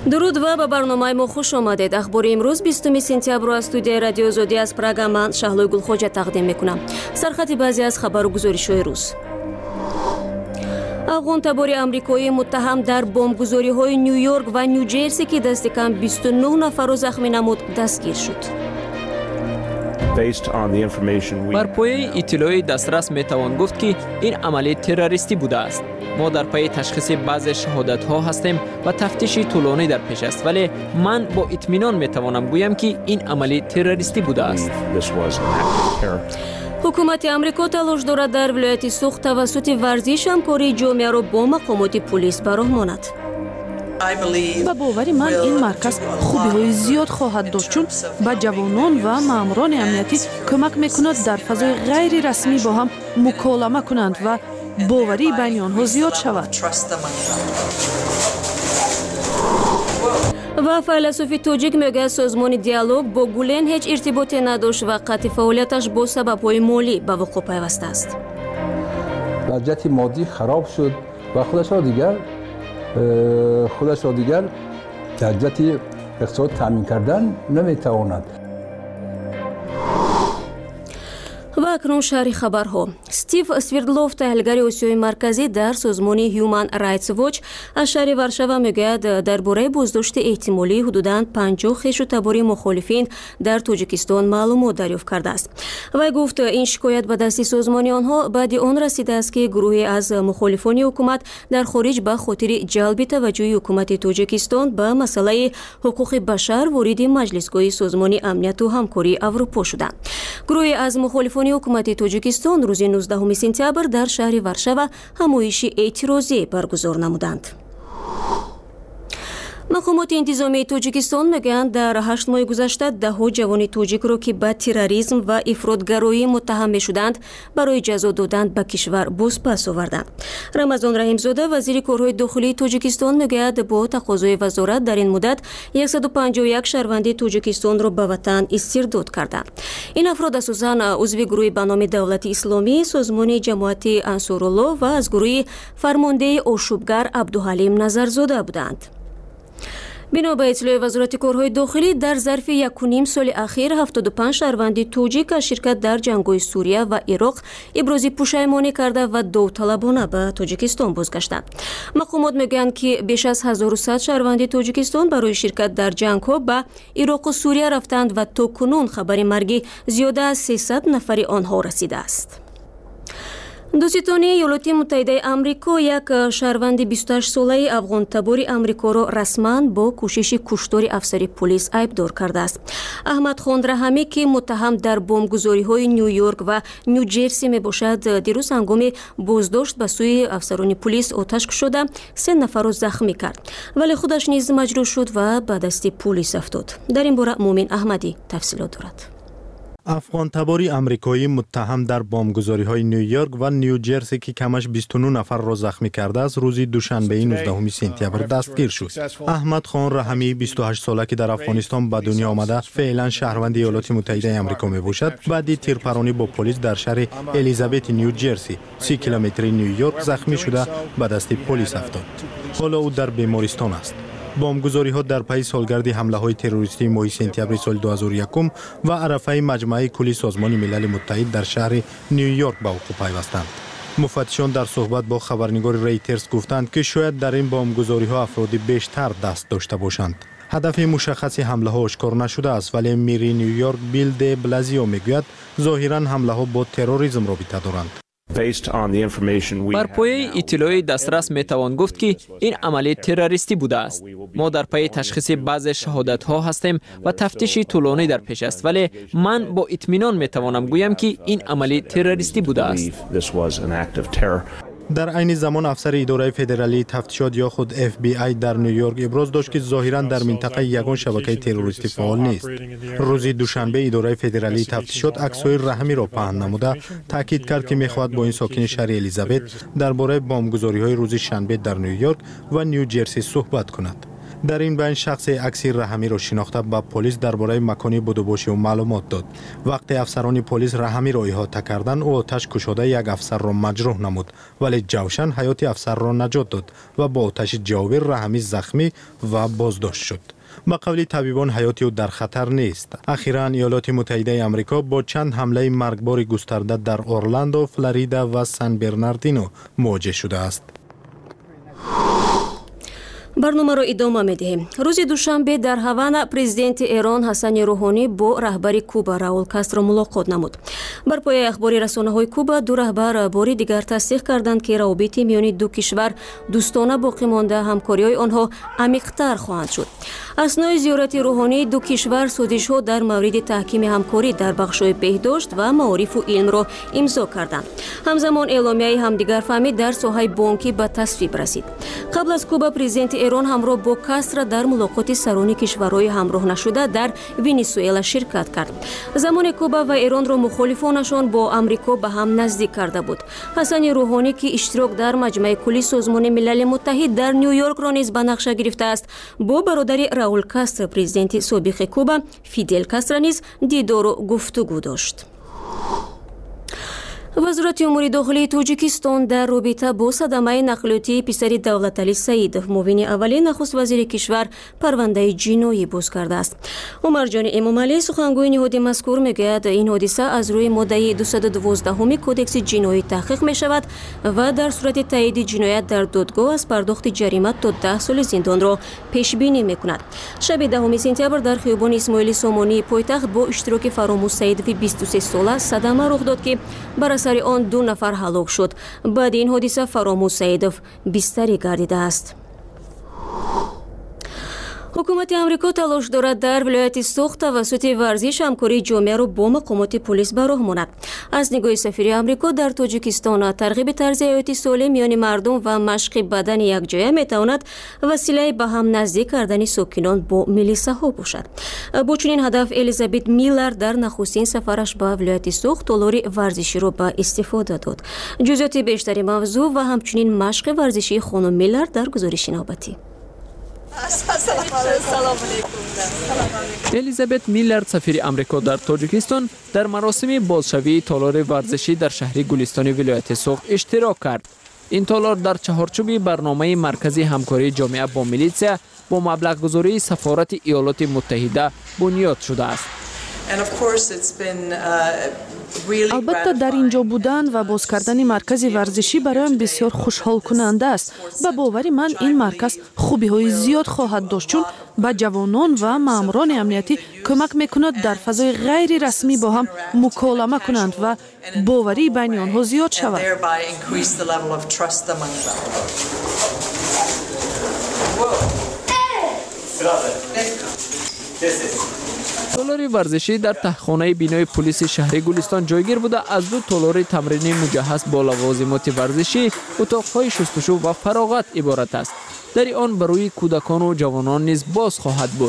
дуруд ва ба барномаи мо хуш омадед. ахбори имрӯз 20 сентябр аз студияи радиои Озодӣ аз Прага ман Шаҳлои Гулхоҷа тақдим мекунам. Сархати баъзе аз хабару гузоришҳои рӯз. афғонтабори амрикоӣ муттаҳам дар бомбгузориҳои Нью-Йорк ва Нью-Ҷерси ки дасти кам 29 нафарро захмӣ намуд дастгир шуд. бар пояи иттилои дастрас метавон гуфт ки ин амалӣ террористӣ будааст. мо дар пайи ташхиси баъзе шаҳодатҳо ҳастем ва тафтиши тӯлонӣ дар пеш аст, вале ман бо итминон метавонам гӯям ки ин амалӣ террористӣ будааст. ҳукумати амрико талош дорад дар вилояти Сух тавассути варзиш ҳамкории ҷомеаро бо мақомоти пулис ба роҳ монад. ба бовари ман ин марказ хубиҳои зиёд хоҳад дошт, чун ба ҷавонон ва маъмурони амниятӣ кӯмак мекунад дар фазои ғайрирасмӣ бо ҳам муколама кунанд ва боварии байни онҳо зиёд шавад. ва файласуфи тоҷик мегӯяд созмони диалог бо Гулен ҳеҷ иртиботе надошт ва қатъи фаъолияташ бо сабабҳои молӣ ба вуқӯъ пайваста аст. вазъияти моддӣ хароб шуд ва худашро дигар дар ҷиҳати иқтисод таъмин кардан наметавонад. ва акнун шаҳри хабарҳо. Стив Свердлов, таҳлилгари Осиёи марказӣ дар созмони Human Rights Watch аз шаҳри Варшава мегӯяд дар бораи боздошти эҳтимолии ҳудудан 50 хешутабори мухолифин дар Тоҷикистон маълумот дарёфт кардааст. Вай гуфт, ин шикоят ба дасти созмони онҳо баъди он расидааст ки гурӯҳе аз мухолифони ҳукумат дар хориҷ ба хотири ҷалби таваҷҷӯҳи ҳукумати Тоҷикистон ба масъалаи ҳуқуқи башар вориди маҷлисгоҳи созмони амниятту ҳамкории Аврупо шуданд. гурӯҳе аз мухолифони ҳукумати Тоҷикистон рӯзи 19 сентябр дар шаҳри Варшава ҳамоиши эътирозӣ баргузор намуданд. мақомоти интизомии Тоҷикистон мегӯянд, дар 8 моҳи гузашта даҳҳо ҷавони тоҷикро ки ба терроризм ва ифротгароӣ муттаҳам мешуданд барои ҷазо додан ба кишвар бозпас оварданд. Рамазон Раҳимзода, вазири корҳои дохилии Тоҷикистон, мегӯяд, бо тақозои вазорат дар ин муддат 151 шаҳрванди Тоҷикистонро ба ватан истирдод карданд. ин афрод асосан узви гурӯҳи ба номи Давлати Исломӣ, созмони ҷамоати Ансуруллоҳ ва аз гурӯҳи фармондеи ошӯбгар Абдуҳалим Назарзода буданд. бино ба иттилои вазорати корҳои дохилӣ, дар зарфи 1.5 соли ахир 75 шаҳрванди тоҷик аз ширкат дар ҷангҳои Сурия ва Ироқ ибрози пушаймонӣ карда ва довталабона ба Тоҷикистон бозгаштанд. мақомот мегӯянд, ки беш аз 1100 шаҳрванди Тоҷикистон барои ширкат дар ҷангҳо ба Ироқу Сурия рафтанд ва то кунун хабари марги зиёда аз 300 нафари онҳо расидааст. Дӯстдони Иёлоти Муттаҳидаи Амрико як шаҳрванди 28-солаи афғонтабори амрикоро расман бо кӯшиши куштори афсари пулис айбдор кардааст. Аҳмадхон Раҳамӣ, ки муттаҳам дар бомбгузориҳои Нью-Йорк ва Нью-Ҷерси мебошад, дирӯз ҳангоми боздошт ба сӯи афсарони пулис оташ кушода 3 нафарро захмӣ кард, вале худаш низ маҷрӯҳ шуд ва ба дасти пулис афтод. дар ин бора Муъмин Аҳмадӣ тафсилот дорад. афғонтабори амрикоӣ муттаҳам дар бомбгузориҳои Нью-Йорк ва Нью-Ҷерси ки камаш 29 нафарро захмӣ кардааст, рӯзи душанбеи 19 сентябр дастгир шуд. Аҳмадхон Раҳамӣ, 28 сола, ки дар Афғонистон ба дунё омада, феълан шаҳрванди Иёлоти Муттаҳидаи Амрико мебошад, баъди тирпаронӣ бо полис дар шаҳри Элизабети Нью-Ҷерси, 30 километри Нью-Йорк захмӣ шуда ба дасти полис афтод. ҳоло ӯ дар бемористон аст. бомбгузориҳо дар пайи солгарди ҳамлаҳои террористии моҳи сентябри соли 2001 ва арафаи маҷмӯаи кулли Созмони Милали Муттаҳид дар шаҳри Нью-Йорк ба вуқӯъ пайвастанд. муфаттишон дар суҳбат бо хабарнигори Reuters гуфтанд, ки шояд дар ин бомбгузориҳо афроди бештар даст дошта бошанд. ҳадафи мушаххаси ҳамлаҳо ошкор нашудааст, вале мери Нью-Йорк Билл де Блазио мегӯяд, зоҳиран ҳамлаҳо бо терроризм робита доранд. бар пояи иттилои дастрас метавон гуфт, ки ин амалӣ террористӣ будааст. мо дар пайи ташхиси баъзе шаҳодатҳо ҳастем ва тафтиши тӯлонӣ дар пеш аст, вале ман бо итминон метавонам гӯям, ки ин амалӣ террористӣ будааст. дар айни замон афсари идораи федералии тафтишот ё худ FBI дар Нью-Йорк иброз дошт, ки зоҳиран дар минтақа ягон шабакаи террористӣ фаъол нест. рӯзи душанбе идораи федералии тафтишот аксҳои Раҳамиро паҳн намуда таъкид кард, ки мехоҳад бо ин сокини шаҳри Элизабет дар бораи бомбгузориҳои рӯзи шанбе дар Нью-Йорк ва Нью-Ҷерси суҳбат кунад. در این بین شخص اکسیر رحمی را شناخته به پلیس درباره مکانی بودوباشی و معلومات داد. وقتی افسران پلیس رحمی را احاطه کردند، او آتش کشاده یک افسر را مجروح نمود، ولی جوشن حیات افسر را نجات داد و با آتش جاویر رحمی زخمی و بازداشت شد. با قول طبیبان حیات او در خطر نیست. اخیراً ایالات متحده آمریکا با چند حمله مرگبار گسترده در اورلاندو، فلوریدا و سن برناردینو مواجه شده است. барномаро идома медиҳем. рӯзи душанбе дар ҳавана президенти эрон ҳасани рӯҳонӣ бо раҳбари куба раул кастро мулоқот намуд. бар пояи ахбори расонаҳои куба ду раҳбар бори дигар тасдиқ карданд ки равобити миёни ду кишвар дӯстона боқӣ монда, ҳамкориҳои онҳо амиқтар хоҳанд шуд. аснои зиёрати рӯҳонӣ ду кишвар сӯзишҳо дар мавриди таҳкими ҳамкорӣ дар бахшҳои беҳдошт ва маорифу илмро имзо карданд. ҳамзамон эъломияи ҳамдигарфаҳмӣ дар соҳаи бонкӣ ба тасвиб расид. қабл аз куба президенти эрон ҳамроҳ бо Кастро дар мулоқоти сарони кишварҳои ҳамроҳ нашуда дар Венесуэла ширкат кард. замоне куба ва эронро мухолифонашон бо амрико ба ҳам наздик карда буд. ҳасани рӯҳонӣ ки иштирок дар маҷмаи кулли созмони милали муттаҳид дар Нью-Йоркро низ ба нақша гирифтааст, бо бародари Раул Кастро президенти собиқи Куба Фидел Кастро низ дидору гуфтугӯ дошт. вазорати умури дохилии Тоҷикистон дар робита бо садамаи нақлиётии писари Давлатали Саидов, муовини аввалин нахуст вазири кишвар, парвандаи ҷиноӣ боз кардааст. Умарҷони Эмомалӣ, сухангӯи ниҳоди мазкур, мегӯяд ин ҳодиса аз рӯи моддаи 212 кодекси ҷиноӣ таҳқиқ мешавад ва дар сурати таъиди ҷиноят дар додгоҳ аз пардохти ҷарима то 10 соли зиндонро пешбинӣ мекунад. шаби 10 сентябр дар хиёбони Исмоили Сомонии пойтахт бо иштироки Фаромӯз Саидови 23 сола садама рух дод ки бар асари он 2 нафар ҳалок шуд. баъди ин ҳодиса Фаромӯз Саидов бистарӣ гардидааст. ҳукумати амрико талош дорад дар вилояти Суғ тавассути варзиш ҳамкории ҷомеаро бо мақомоти полис ба роҳ монад. аз нигоҳи сафири амрико дар Тоҷикистон тарғиби тарзи ҳаёти солим миёни мардум ва машқи бадани якҷоя метавонад василаи ба ҳам наздик кардани сокинон бо милисаҳо бошад. бо чунин ҳадаф Элизабет Миллар дар нахустин сафараш ба вилояти Суғ толори варзиширо ба истифода дод. ҷузъиёти бештари мавзӯъ ва ҳамчунин машқи варзишии хонум Миллар дар гузориши навбатӣ. элизабет Миллар, сафири амрико дар Тоҷикистон, дар маросими бозшавии толори варзишӣ дар шаҳри Гулистони вилояти Суғ иштирок кард. ин толор дар чаҳорчӯби барномаи марказии ҳамкории ҷомеа бо милитсия бо маблағгузории сафорати Иёлоти Муттаҳида бунёд шудааст. албатта дар ин ҷо будан ва боз кардани маркази варзишӣ бароям бисёр хушҳолкунанда аст. ба бовари ман ин марказ хубиҳои зиёд хоҳад дошт, чун ба ҷавонон ва маъмурони амнияти кӯмак мекунад дар фазои ғайри расмӣ бо ҳам муколама кунанд ва боварии байни онҳо зиёд шавад. толори варзишӣ дар таҳхонаи бинои полиси шаҳри Гулистон ҷойгир буда, аз 2 толори тамрини муҷаҳҳаз бо лавозимоти варзишӣ, утоқҳои шустушӯ ва фароғат иборат аст. дари он ба рӯи кӯдакону ҷавонон низ боз хоҳад буд.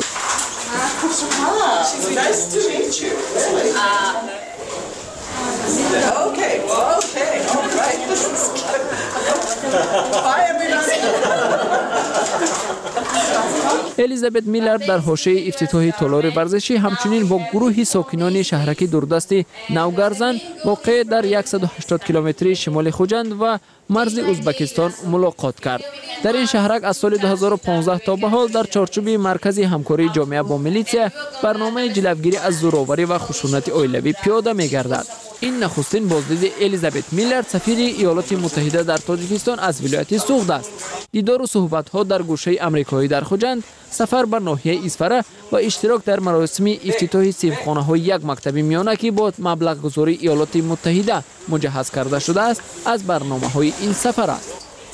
элизабет Миллар дар ҳошияи ифтитоҳи толори варзишӣ ҳамчунин бо гурӯҳи сокинони шаҳраки дурдасти Навгарзан, воқеъ дар 180 километри шимоли Хуҷанд ва марзи Узбекистон мулоқот кард. дар ин шаҳрак аз соли 2015 то ба ҳол дар чорчӯби маркази ҳамкории ҷомеа бо милитсия барномаи ҷилавгирӣ аз зӯроварӣ ва хушунати оилавӣ пиёда мегардад. ин нахустин боздиди Элизабет Миллар, сафири Иёлоти Муттаҳида дар Тоҷикистон аз вилояти Суғд аст. дидору суҳбатҳо дар гӯшаи амрикоӣ дар Хуҷанд, сафар ба ноҳияи Исфара ва иштирок дар маросими ифтитоҳи синфхонаҳои як мактаби миёна ки бо маблағгузории Иёлоти Муттаҳида муҷаҳҳаз карда шудааст, аз барномаҳои ин сафар аст.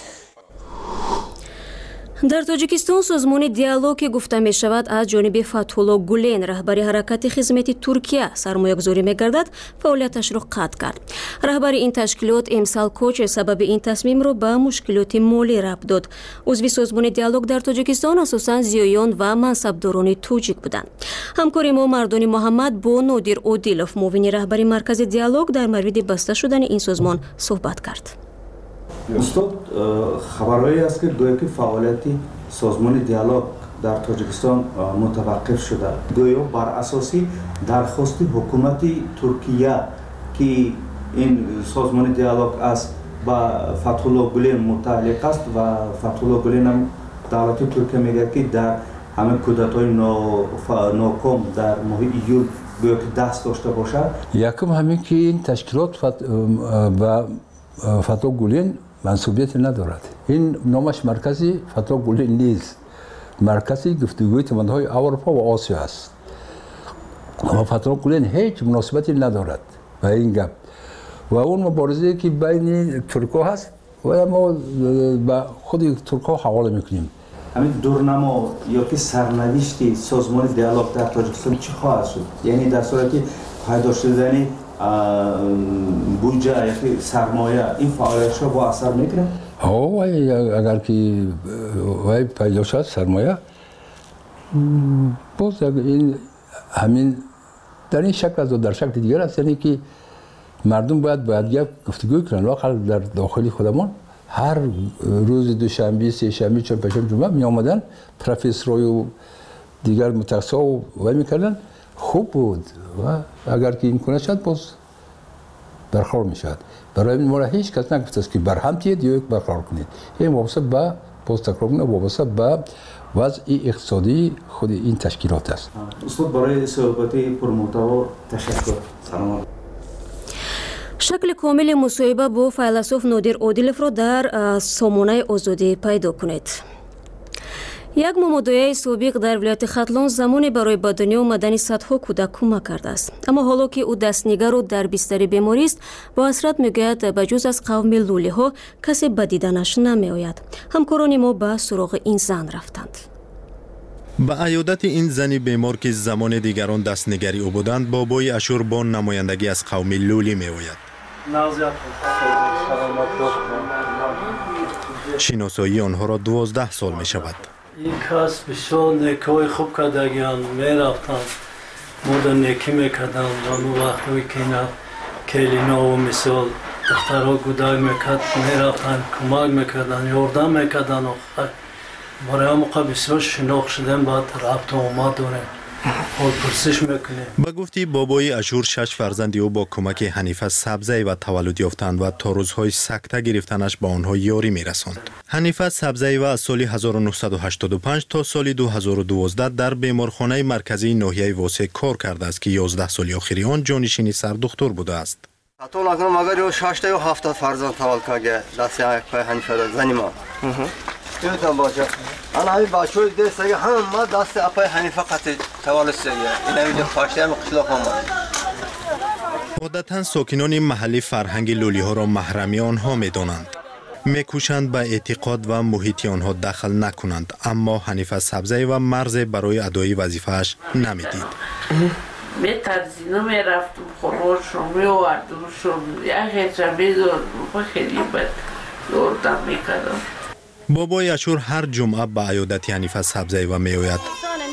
дар Тоҷикистон созмони диалог ки гуфта мешавад аз ҷониби Фатҳулло Гулен, раҳбари ҳаракати хизмати Туркия сармоягузорӣ мегардад, фаъолияташро қатъ кард. раҳбари ин ташкилот Эмсал Коче сабаби ин тасмимро ба мушкилоти молӣ рабт дод. узви созмони диалог дар Тоҷикистон асосан зиёён ва мансабдорони тоҷик буданд. ҳамкори мо Мардони Муҳаммад бо Нодир Одилов, муовини раҳбари маркази диалог, дар мавриди баста шудани ин созмон суҳбат кард. устод хабарҳое аст ки гӯё ки фаъолияти созмони диалог در تاجیکستان متوقف شده. گویا بر اساس درخواست حکومت ترکیه که این سازمان دیالوگ است با فتح‌الله گولن متعلق است و فتح‌الله گولن هم دولت ترکیه میگه که در همه کودتای ناکام در ماه ایول گویا که دست داشته باشد. یکم همین که این تشکیلات با فتح‌الله گولن منصوبیت ندارد. این نامش مرکزی فتح‌الله گولن نیست. مرکزی گفتگوی تمدن‌های اروپا و آسیا است. اما فتح‌الله گولن هیچ مناسبتی ندارد با این گپ. و اون مبارزه که بین ترک‌ها هست و ما با خود ترک‌ها حواله میکنیم. همین دورنما یا که سرنوشت سازمان دیالوگ در تاجیکستان چی خواهد شد؟ یعنی در صورتی پیدا شدن بودجه یا که سرمایه این فعالیت‌ها با اثر میکنه؟ اگر که پیدا شد سرمایه باز این همین در این شکل از در شکل دیگر است، یعنی که مردم باید گفتگو کنن واقعا در داخلی خودمان هر روز دوشنبه، سه شنبه، چهارشنبه، جمعه می آمدن پروفسورای و دیگر متخصصا و میکردن. خوب بود و اگر که این کنه شد باز برخورد میشد. برای ما را هیچ کس نگفته است که برهم تید یا یک برخورد کنید. این وابسته به باز تکرار کنه وابسته به وضع اقتصادی خود این تشکیلات است. استاد برای صحبت پرمحتوا تشکر. سلام. شکل کامل مصاحبه با فیلسوف نادر عادلوف را در سامانه آزادی پیدا کنید. یک مامدایه سابق در ولایت ختلان زمانی برای به دنیا آمدن صدها کودک کمک کرده است. اما حالا که او دستنگر و در بستر بیماری است، با حسرت میگوید بجز از قوم لولی ها کسی به دیدنش نمی آید. همکاران ما به سراغ این زن رفتند. به عیادت این زنی بیمار که زمان دیگران دستنگری او بودند، بابای اشور با نمایندگی از قوم لولی می آید. شناسایی آنها را 12 سال می شود. این کس بسیار نیکای خوب کردگیان می رفتند، مدر نیکی می کردند و مو وقتی که اینا کلینا و مثال دخترها گودای می کرد می رفتند، کمک می کردند، یاردم می کردند. برای هم موقع بسیار شناخت شدن باید رفت و آمد داره. با گفتی بابای اشور 6 فرزندی او با کمک حنیفه سبزی و تولد یافتند و تا روزهای سکته گرفتنش با آنها یاری میرساند. حنیفه سبزی و از سال 1985 تا سال 2012 در بیمارخانه مرکزی ناحیه واسه کار کرده است که 11 سال آخری آن جانشین سردختر بوده است. حتی نکنم مگر 6 یا 7 فرزند تولد کرده دست یک حنیفه زنی ما. یادم باشه. آن همین بچه‌های دست اگه ما دست اپای حنیفه قطع تولد سیه. این همینجا پاشته هم قشلاق آمد. عادتاً ساکنان محلی فرهنگ لولی ها را محرمی آنها می دانند. میکوشند به اعتقاد و محیط آنها دخل نکنند، اما حنیفه سبزی و مرز برای ادای وظیفه‌اش نمیدید. می ترزینو می رفتم خورشم می آوردمشم یک هیچه می دارم خیلی بد دوردم می کردم. بابای اشور هر جمعه به عیادت حنیفه سبزی و می آید.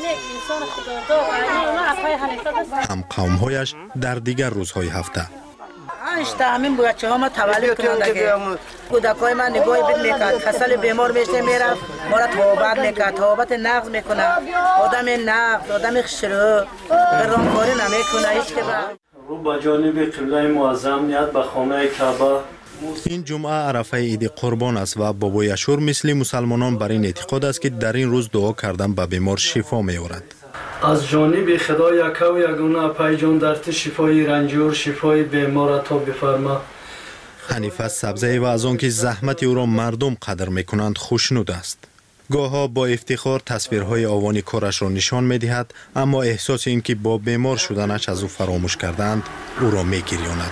هم قومهایش در دیگر روزهای هفته. همین بچه ها ما تولد کنندگه کودکای من نگاهی بد میکرد، کسل بیمار میشه میرفت ما را توبت میکرد، توبت نقض میکنه. آدم نقض، آدم خشرو رامکاری نمیکنه هیچ که رو با جانب قبله معظم نیت به خانه کعبه. این جمعه عرفه عید قربان است و بابای اشور مثل مسلمانان بر این اعتقاد است که در این روز دعا کردن به بیمار شفا می آورد. از جانب خدا یک و یگانه پای جان درد شفای رنجور شفای بیمار عطا بفرما. حنیفه سبزی و از آنکه زحمت او را مردم قدر میکنند خوشنود است. گاهها با افتخار تصویرهای آوان کارش را نشان میدهد، اما احساس اینکه با بیمار شدنش از او فراموش کردند او را میگریاند.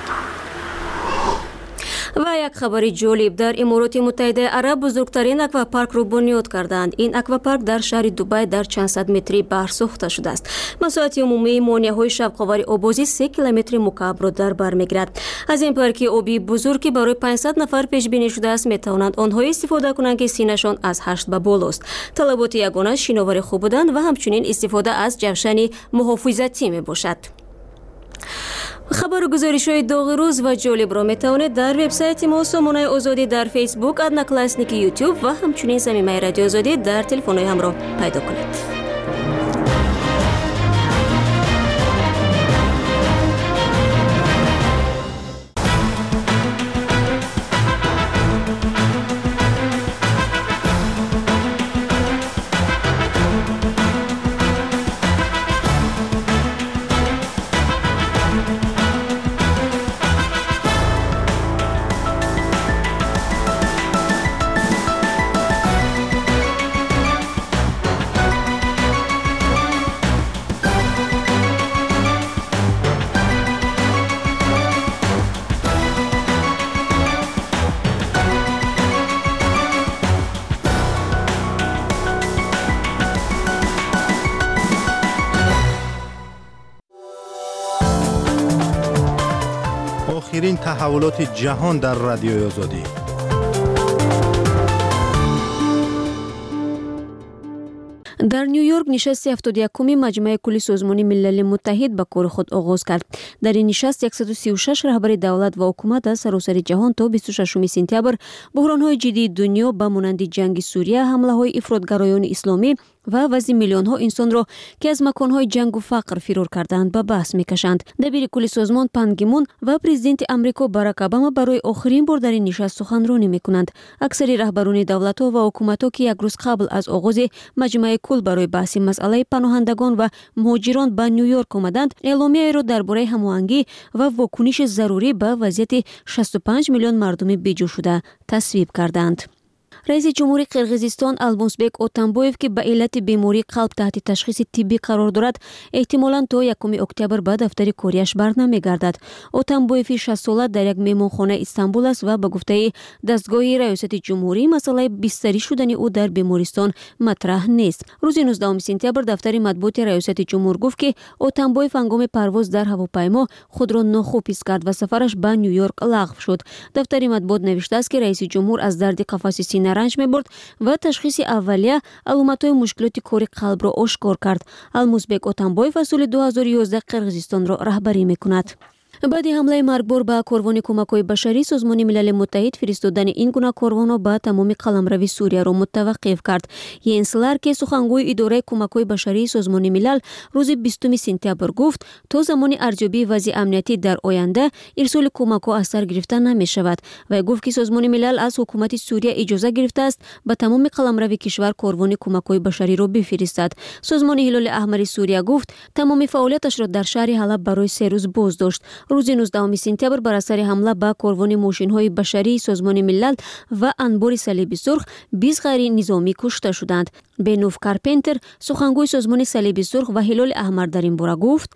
و یک خبری جالب، در امارات متحده عرب بزرگترین اکواپارک را بنیاد کردند. این اکواپارک در شهر دوبای در چند صد متری بحر ساخته شده است. مساحت عمومی مانع‌های شب‌خواری آبازی 3 کیلومتر مکعب را در بر می‌گیرد. از این پارک آبی بزرگی برای 500 نفر پیش بینی شده است، می‌توانند آنها استفاده کنند که سینه‌شان از 8 به بالاست. طلبات یگانه شناور خوب بودن و همچنین استفاده از جوشن محافظتی میباشد. خبر و گزارش‌های داغ روز و جالب را میتوانید در وبسایت ما سامانه آزادی در فیسبوک، ادنکلاسنیک یوتیوب و همچنین صمیمه رادیو آزادی در تلفن‌های همراه پیدا کنید. آخرین تحولات جهان در رادیوی آزادی. در نیویورک نشست 71 مجمع کل سازمان ملل متحد به کار خود آغاز کرد. در این نشست 136 رهبر دولت و حکومت از سراسر جهان تا 26 سپتامبر بحران‌های جدی دنیا به مانند جنگ سوریه، حمله‌های افراطگرایان اسلامی و وضع میلیون‌ها انسان را که از مکان‌های جنگ و فقر فرار کردند به بحث می‌کشند. دبیر کل سازمان پان کی مون و پرزیدنت آمریکا باراک اوباما برای آخرین بار در این نشست سخنرانی می‌کنند. اکثر رهبران دولت‌ها و حکومت‌ها که یک روز قبل از آغاز مجمع کل برای بحث مسئله پناهندگان و مهاجران به نیویورک آمدند، اعلامیه را درباره هماهنگی و واکنش ضروری به وضعیت 65 میلیون مردم بیجو شده تصویب کردند. رئیس جمهوری قرقیزستان المازبек اتنبویف که به علت بیماری قلب تحت تشخیص طبی قرار دارد، احتمالاً تا 1 اکتبر به دفتر کاریش برنمیگردد. اتنبویف 60 ساله در یک مهمانخانه استانبول است و به گفته دستگاه ریاست جمهوری مسئله بستری شدن او در بیمارستان مطرح نیست. روز 19 سپتامبر دفتر مطبوعات ریاست جمهور گفت که اتنبویف هنگام پرواز در هواپیما خود را ناخوب حس کرد و سفرش به نیویورک لغو شد. دفتر مطبوعات نوشته است که رئیس جمهور از درد قفس سینه رنج می‌برد و تشخیص اولیه علامت‌های مشکلات کار قلب را آشکار کرد. المازبек اتنبویف از سال 2011 قرقیزستان را رهبری می‌کند. بعد حمله مرگبار به کاروان کمک‌های بشری، سازمان ملل متحد فرستادن این گونه کاروان‌ها به تمام قلمرو سوریه را متوقف کرد. ینس لارک که سخنگوی اداره کمک‌های بشری سازمان ملل روز 20 سپتامبر گفت تا زمان ارزیابی وضع امنیتی در آینده ارسال کمک‌ها از سر گرفته نمی‌شود و گفت که سازمان ملل از حکومت سوریه اجازه گرفته است به تمام قلمرو کشور کاروان کمک‌های بشری را بفرستد. سازمان هلال احمر سوریه گفت تمام فعالیتش را در شهر حلب برای 3 روز باز داشت. روز 19 سپتامبر بر اثر حمله به کاروان ماشین‌های بشری سازمان ملل و انبار صلیب سرخ 20 غیر نظامی کشته شدند. بنوف کارپنتر سخنگوی سازمان صلیب سرخ و هلال احمر در این باره گفت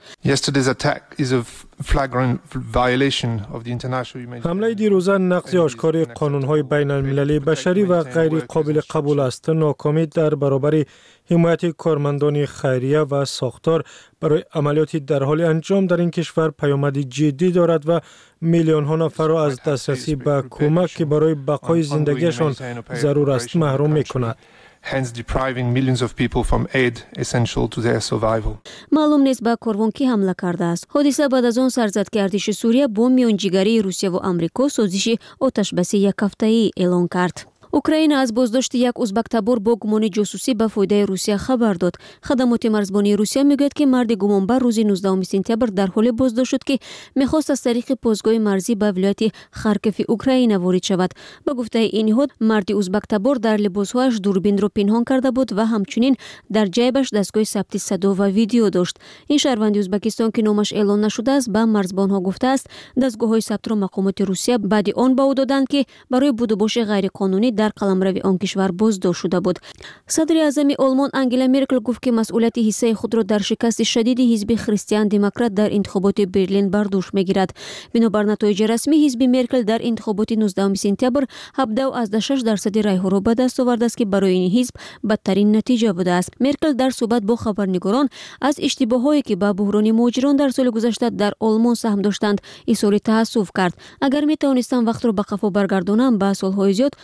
حمله دیروزه نقض آشکار قانون‌های بین‌المللی بشری و غیر قابل قبول است. ناکامی در برابر حمایت کارمندان خیریه و ساختار برای عملیاتی در حال انجام در این کشور پیامدی جدی دارد و میلیون‌ها نفر را از دسترسی به کمک که برای بقای زندگیشان ضرور است محروم می‌کند. hence depriving millions of people from aid essential to their survival. معلوم نیست به کاروان کی حمله کرده است. حادثه بعد از آن سر زد که ارتش سوریه با میانجیگری روسیه و آمریکا سازش آتش‌بسی یک هفته‌ای اعلان کرد. اوکراین از بازداشت یک ازبک تبار با گمان جاسوسی به فایده روسیه خبر داد. خدمات مرزبانی روسیه میگوید که مرد گمانبر روز 19 سپتامبر در حال بازداشت شد که میخواست از طریق پاسگاه مرزی به ولایت خارکف اوکراین وارد شود. به گفته این نهاد مرد ازبک تبار در لباسهایش دوربین را پنهان کرده بود و همچنین در جیبش دستگاه ثبت صدا و ویدیو داشت. این شهروند ازبکستان که نامش اعلان نشده است به مرزبانها گفته است دستگاه‌های ثبت را مقامات روسیه بعد آن به او دادند که برای بود و باش غیر قانونی در قلمرو آن کشور بازداشت شده بود. صدر اعظم آلمان انگلا مرکل گفت که مسئولیت حصه خود را در شکست شدید حزب خریستیان دموکرات در انتخابات برلین بر دوش میگیرد. بنابر نتایج رسمی حزب مرکل در انتخابات 19 سپتامبر 17.6% رای‌ها را به دست آورده است که برای این حزب بدترین نتیجه بوده است. مرکل در صحبت با خبرنگاران از اشتباهاتی که به بحران مهاجران در سال گذشته در آلمان سهم داشتند اظهار تأسف کرد. اگر میتوانستم وقت را به قفا برگردانم به سالهای زیاد تا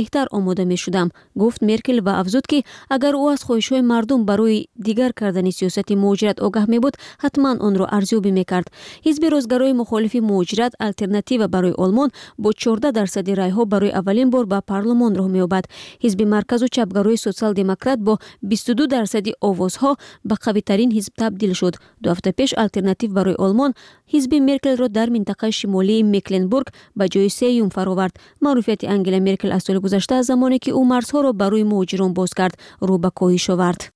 بهتر آماده می شدم، گفت مرکل و افزود که اگر او از خواهش‌های مردم برای دیگر کردن سیاست مهاجرت آگاه می بود حتما آن را ارزیابی می کرد. حزب راستگرای مخالف مهاجرت آلترناتیو برای آلمان با 14% رای‌ها برای اولین بار به پارلمان راه می‌یابد. حزب مرکز و چپگرای سوسیال دموکرات با 22% آوازها به قوی‌ترین حزب تبدیل شد. 2 هفته پیش آلترناتیو برای آلمان حزب مرکل را در منطقه شمالی میکلنبورگ به جای 3 فراورد. معروفیت انگلا مرکل از سال گذشته زمانی که او مرزها را برای مهاجران باز کرد رو به کاهش آورد.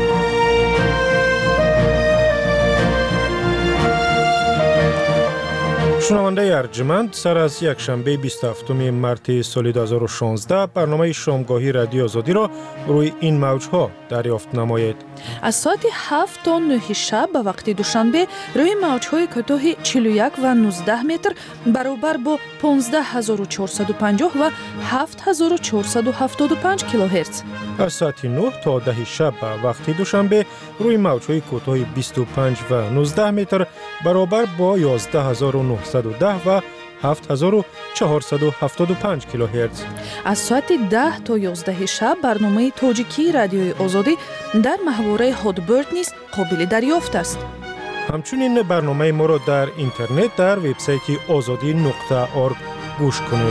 شنونده ارجمند، سر از یک شنبه 27 مارس سال 2016 برنامه شامگاهی رادیو آزادی را روی این موجها دریافت نمایید. از ساعت 7 تا 9 شب به وقت دوشنبه روی موجهای کوتاه 41 و 19 متر برابر با 15450 و 7475 کیلوهرتز. از ساعت 9 تا 10 شب به وقت دوشنبه روی موجهای کوتاه 25 و 19 متر برابر با 11910 و 7475 کیلوهرتز. از ساعت 10 تا 11 شب برنامه تاجیکی رادیوی آزادی در محوره هادبرد نیز قابل دریافت است. همچنین برنامه ما را در اینترنت در وبسایت azadi.org گوش کنید.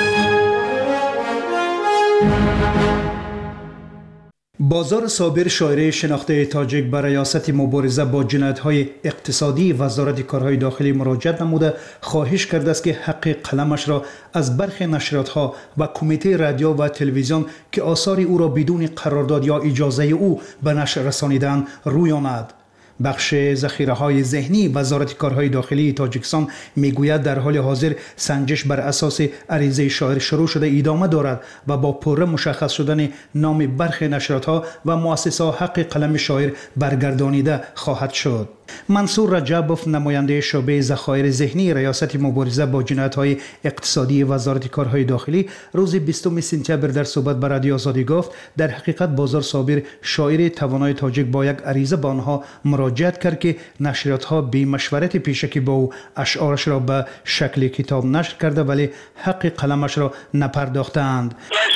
بازار صابر شاعره شناخته تاجیک بر ریاست مبارزه با جنایت‌های اقتصادی وزارت کارهای داخلی مراجعه نموده خواهش کرده است که حق قلمش را از برخی نشریات‌ها و کمیته رادیو و تلویزیون که آثار او را بدون قرارداد یا اجازه او به نشر رسانیدند رویاند. بخش ذخیره‌های ذهنی وزارت کارهای داخلی تاجیکستان میگوید در حال حاضر سنجش بر اساس عریضه شاعر شروع شده ادامه دارد و با پوره مشخص شدن نام برخی نشرات‌ها و مؤسسه‌ها حق قلم شاعر برگردانیده خواهد شد. منصور رجبوف نماینده شعبه ذخایر ذهنی ریاست مبارزه با جنایت‌های اقتصادی وزارت کارهای داخلی روز 20 سپتامبر در صحبت با رادیو آزادی گفت در حقیقت بازار صابر شاعر توانای تاجیک با یک عریضه به آنها مراجعت کرد که نشریات‌ها به مشورت پیشکی با او اشعارش را به شکل کتاب نشر کرده ولی حق قلمش را نپرداختند.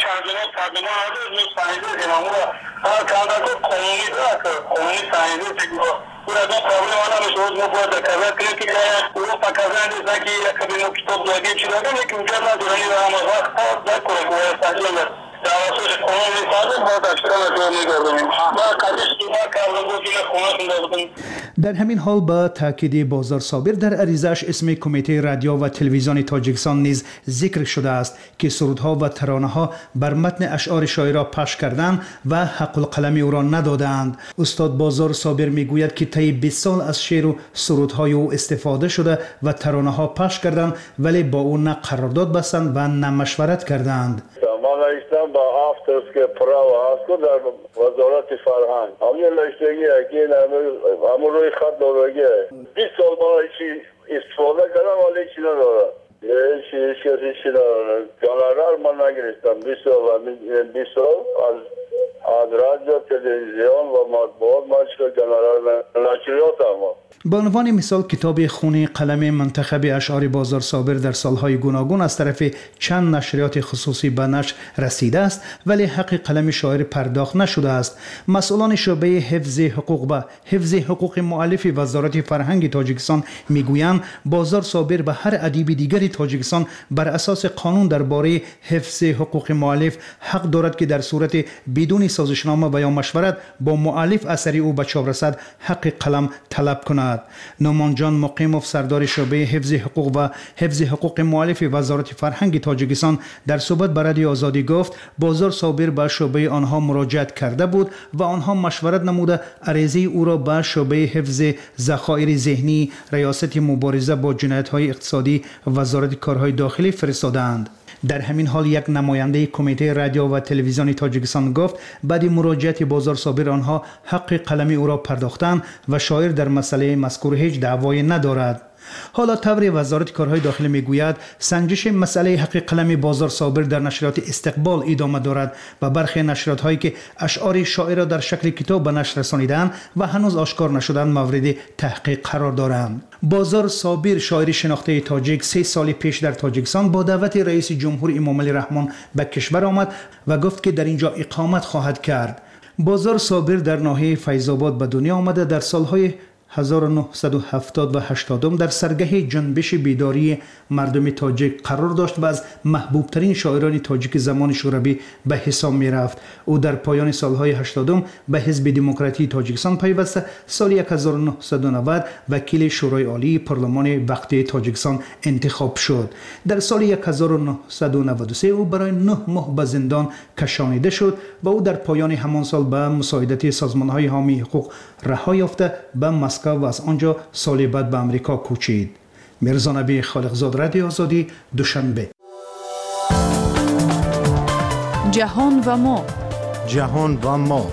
burada problem olmamış olduğunu burada kaza kritik bu pakazandı sanki yakabino kitap diye çıkardı ve kimseler dönüyor ama vakta da koyuyor sadece davası konulu sadece burada çıkarıyor gördüm. Daha kardeş gibi kavramı gibi konuşuyor. در همین حال با تاکید بازار صابر در عریضه‌اش اسم کمیته رادیو و تلویزیون تاجیکستان نیز ذکر شده است که سرودها و ترانه‌ها بر متن اشعار شاعر را پخش کردند و حق القلم او را ندادند. استاد بازار صابر میگوید که طی 20 سال از شعر و سرودهای او استفاده شده و ترانه‌ها پخش کردند ولی با او نه قرارداد بستند و نه مشورت کردند. با آفترس که پراو هستو در وزارت فرهنگ همین لشتگی اگه همون روی خط دارگه 20 سال ما هیچی استفاده کردم ولی هیچی نداره هیچی نداره جانرار من نگرستم 20 سال از رادیو تلویزیون و مطبوعات ما هیچ جانرار نشریات هم. به عنوان مثال کتاب خون قلم منتخب اشعار بازار صابر در سالهای گوناگون از طرف چند نشریات خصوصی به نشر رسیده است ولی حق قلم شاعر پرداخت نشده است. مسئولان شعبه حفظ حقوق و حفظ حقوق مؤلف وزارت فرهنگ تاجیکستان میگویند بازار صابر به هر ادیب دیگری تاجیکستان بر اساس قانون درباره حفظ حقوق مؤلف حق دارد که در صورت بدون سازشنامه و یا مشورت با مؤلف اثری او به چاپ رسد حق قلم طلب کند. نومان جان مقیموف سردار شعبه حفظ حقوق و حفظ حقوق مؤلف وزارت فرهنگ تاجیکستان در صحبت با رادیو آزادی گفت بازار صابر به شعبه آنها مراجعت کرده بود و آنها مشورت نموده عریضه او را به شعبه حفظ ذخایر ذهنی ریاست مبارزه با جنایت‌های اقتصادی وزارت کارهای داخلی فرستادند. در همین حال یک نماینده کمیته رادیو و تلویزیون تاجیکستان گفت بعد مراجعت بازار صابر آنها حق قلمی او را پرداختند و شاعر در مسئله مذکور هیچ دعوایی ندارد. حالا طور وزارت کارهای داخلی میگوید سنجش مسئله حق قلم بازار صابر در نشریات استقبال ادامه دارد و برخی نشریات هایی که اشعار شاعر را در شکل کتاب به نشر رسانیدند و هنوز آشکار نشدند مورد تحقیق قرار دارند. بازار صابر شاعر شناخته تاجیک 3 سال پیش در تاجیکستان با دعوت رئیس جمهور امامعلی رحمان به کشور آمد و گفت که در اینجا اقامت خواهد کرد. بازار صابر در ناحیه فیض‌آباد به دنیا آمده در سالهای 1970 و 80 در سرگه جنبش بیداری مردم تاجیک قرار داشت و از محبوب ترین شاعران تاجیک زمان شوروی به حساب می رفت. او در پایان سالهای 80 به حزب دموکراتی تاجیکستان پیوسته. سال 1990 وکیل شورای عالی پارلمان وقتی تاجیکستان انتخاب شد. در سال 1993 او برای 9 ماه به زندان کشانیده شد و او در پایان همان سال به مساعدت سازمان‌های حامی حقوق رها یافته به مسکو و از آنجا سال بعد به امریکا کوچید. میرزا نبی خالقزاد، رادیو آزادی، دوشنبه. جهان و ما. جهان و ما.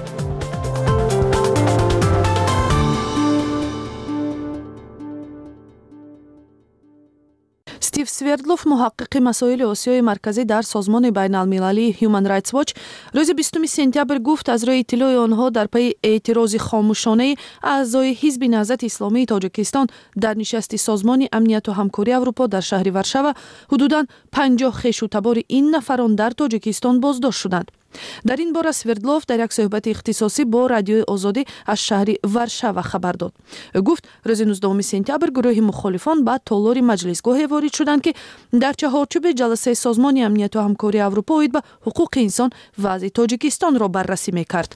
استیو سوردلوف محقق مسائل آسیای مرکزی در سازمان بین المللی هیومن رایتس واچ روز 20 سپتامبر گفت از روی اطلاع آنها در پی اعتراض خاموشانه اعضای حزب نهضت اسلامی تاجیکستان در نشست سازمان امنیت و همکاری اروپا در شهر ورشاو حدوداً 50 خویش و تبار این نفران در تاجیکستان بازداشت شدند. در این باره سوردلوف در یک صحبت اختصاصی با رادیو آزادی از شهر ورشاو خبر داد. گفت روز 19 سپتامبر گروه مخالفان به تالار مجلسگاه وارد شدند که در چهارچوب جلسه سازمان امنیت و همکاری اروپا اوید به حقوق انسان وضع تاجیکستان را بررسی میکرد.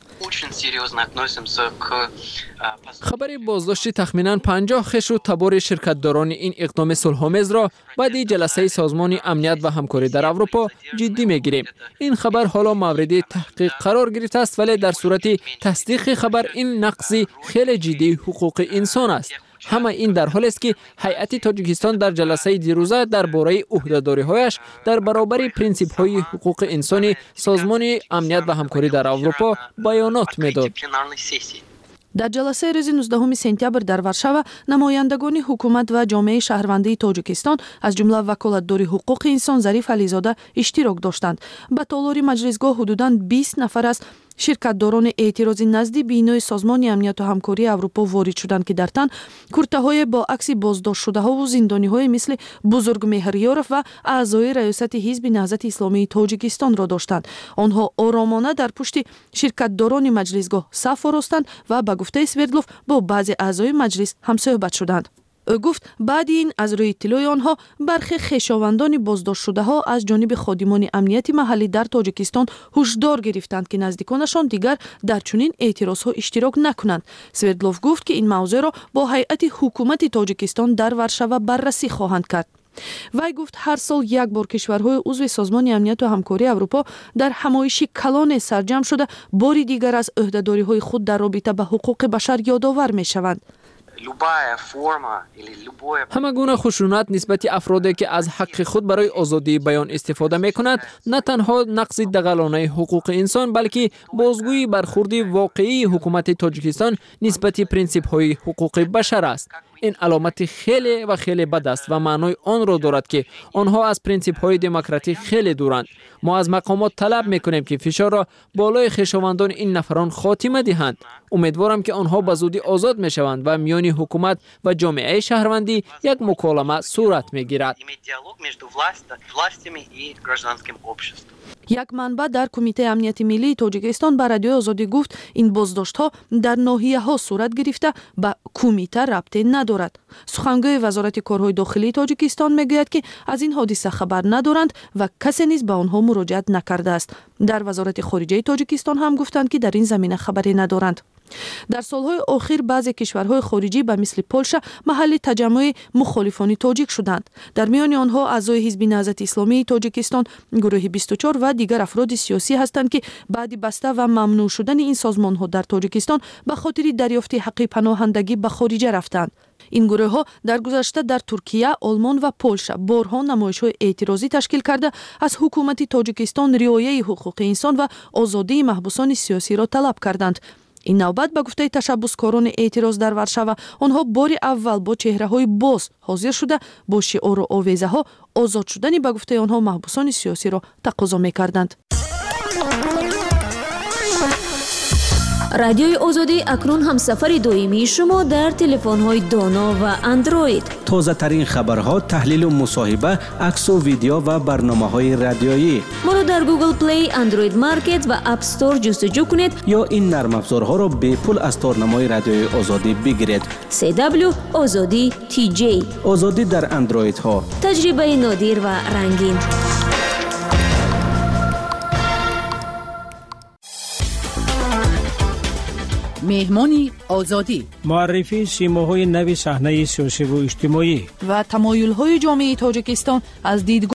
خبر بازداشت تخمینا 50 خویش و تبار شرکتداران این اقدام صلح‌آمیز را بعد جلسه سازمان امنیت و همکاری در اروپا جدی میگیریم. این خبر حالا مورد تحقیق قرار گرفته است، ولی در صورت تصدیق خبر این نقض خیلی جدی حقوق انسان است. همه این در حالی است که هیئت تاجیکستان در جلسه دیروزه درباره عهده‌داری‌هایش در برابر پرینسیپ‌های حقوق انسانی سازمان امنیت و همکاری در اروپا بیانات می‌داد. در جلسه روز 19 سپتامبر در ورشاو نمایندگان حکومت و جامعه شهروندی تاجیکستان از جمله وکالتدار حقوق انسان ظریف علیزاده اشتراک داشتند. به تالار مجلسگاه حدوداً 20 نفر از شرکتداران اعتراضی نزد بینای سازمان امنیت و همکاری اروپا وارد شدند که در تن کورته‌های با عکس بازداشت شده‌ها و زندانی‌های مثل بزرگ مهریارов و اعضای ریاست حزب نهضت اسلامی تاجیکستان را داشتند. آنها آرامانه در پشت شرکتداران مجلسگاه صف آراستند و به گفته سوردلوف با بعضی اعضای مجلس هم صحبت شدند. او گفت بعد این از روی اطلاع آنها برخی خویشاوندان بازداشت شده ها از جانب خادمان امنیتی محلی در تاجیکستان هشدار گرفتند که نزدیکانشان دیگر در چنین اعتراض ها اشتراک نکنند. سوردلوف گفت که این موضوع را با هیئت حکومت تاجیکستان در ورشاو بررسی خواهند کرد. وی گفت هر سال یک بار کشورهای عضو سازمان امنیت و همکاری اروپا در همایشی کلان سرجم شده باری دیگر از عهده‌داری‌های خود در رابطه با حقوق بشر یادآور می‌شوند. همه گونه خشونت نسبت افرادی که از حق خود برای آزادی بیان استفاده می کند نه تنها نقض دغلانه حقوق انسان بلکه بازگویی برخورد واقعی حکومت تاجیکستان نسبت پرینسیپ های حقوق بشر است. این علامت خیلی و خیلی بد است و معنای آن را دارد که آنها از پرینسیپ های دموکراتیک خیلی دورند. ما از مقامات طلب میکنیم که فشار را بالای خویشاوندان این نفران خاتمه دهند. امیدوارم که آنها به زودی آزاد میشوند و میان حکومت و جامعه شهروندی یک مکالمه صورت میگیرد. یک منبع در کمیته امنیت ملی تاجیکستان به رادیو آزادی گفت این بازداشت‌ها در ناحیه‌ها صورت گرفته به کمیته ربطی ندارد. سخنگوی وزارت کارهای داخلی تاجیکستان میگوید که از این حادثه خبر ندارند و کسی نیز به آنها مراجعت نکرده است. در وزارت خارجه تاجیکستان هم گفتند که در این زمینه خبری ندارند. در سالهای اخیر بعضی کشورهای خارجی به مثل پولشا محل تجمع مخالفان تاجیک شدند. در میان آنها اعضای حزب نهضت اسلامی تاجیکستان، گروه 24 و دیگر افراد سیاسی هستند که بعد بسته و ممنوع شدن این سازمان‌ها در تاجیکستان به خاطر دریافت حق پناهندگی به خارج رفتند. این گروه ها در گذشته در ترکیه، آلمان و پولشا بارها نمایش‌های اعتراضی تشکیل کرده از حکومت تاجیکستان رعایت حقوق انسان و آزادی محبوسان سیاسی را طلب کردند. این نوبت به گفته تشبسکاران اعتراض در ورشاو آنها باری اول با چهره‌های باز حاضر شده با شعار و آویزه‌ها آزاد شدن به گفته آنها محبوسان سیاسی را تقاضا می‌کردند. رادیوی آزادی اکنون همسفر دائمی شما در تلفن‌های دانا و اندروید. تازه ترین خبرها، تحلیل و مصاحبه، عکس و ویدیو و برنامه‌های رادیویی. ما را در گوگل پلی، اندروید مارکت و اپ استور جستجو کنید یا این نرم افزارها را به پول از تارنمای رادیوی آزادی بگیرید. CW آزادی TJ. آزادی در اندروید ها. تجربه نادر و رنگین. مهمانی آزادی، معرفی سیماهای نوی صحنه سیاسی و اجتماعی و تمایل‌های جامعه تاجیکستان از دیدگاه